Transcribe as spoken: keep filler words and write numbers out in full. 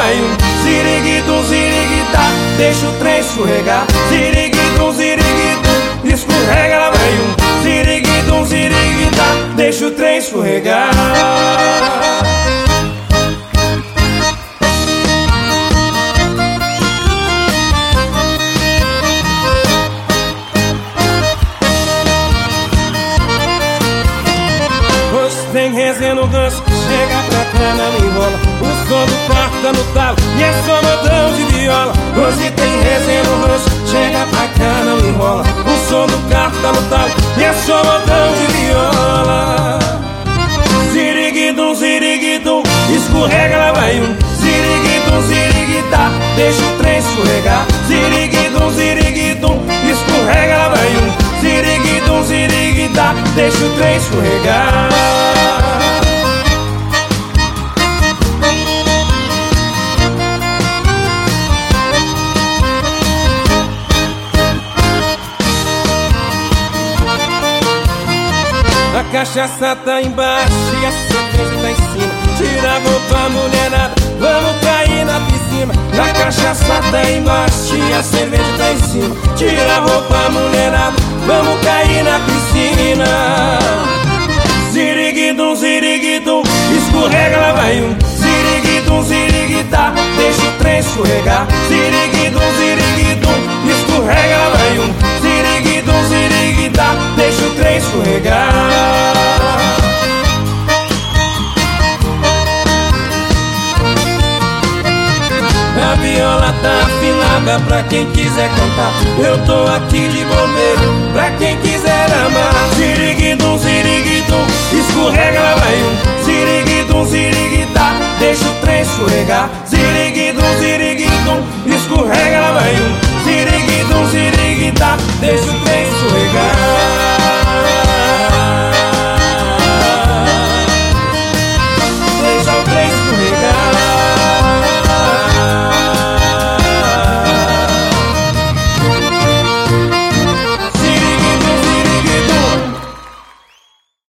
vai um. Ziriguidum, ziriguidá, deixa o trem escorregar. Ziriguidum, ziriguidum, escorrega, lá vai um. Ziriguidum, ziriguidá, deixa o trem escorregar. Tem resenha no gancho, chega pra cá, não enrola. O som do quarto tá no talo e é só modão de viola. Hoje tem resenha no rancho, chega pra cá, não enrola. O som do quarto tá no talo e é só modão de viola. Ziriguidum, ziriguidum, escorrega, lá vai um. Ziriguidum, ziriguidá, deixa o trem escorregar. Ziriguidum, ziriguidum, escorrega, lá vai um. Ziriguidum, ziriguidá, deixa o trem escorregar. A cachaça tá embaixo e a cerveja tá em cima. Tira a roupa, mulherada, vamos cair na piscina. A cachaça tá embaixo e a cerveja tá em cima. Tira a roupa, mulherada, vamos cair na piscina. Ziriguidum, ziriguidum, escorrega, lá vai um. Ziriguidum, ziriguidá, deixa o trem escorregar. Ziriguidum, ziriguidum, escorrega, lá vai um. Ziriguidum, ziriguidá, deixa o trem escorregar. A viola tá afinada pra quem quiser cantar. Eu tô aqui de bombeiro pra quem quiser amar. Ziriguidum, ziriguidum, escorrega, lá vai um. Ziriguidum, ziriguidá, deixa o trem escorregar.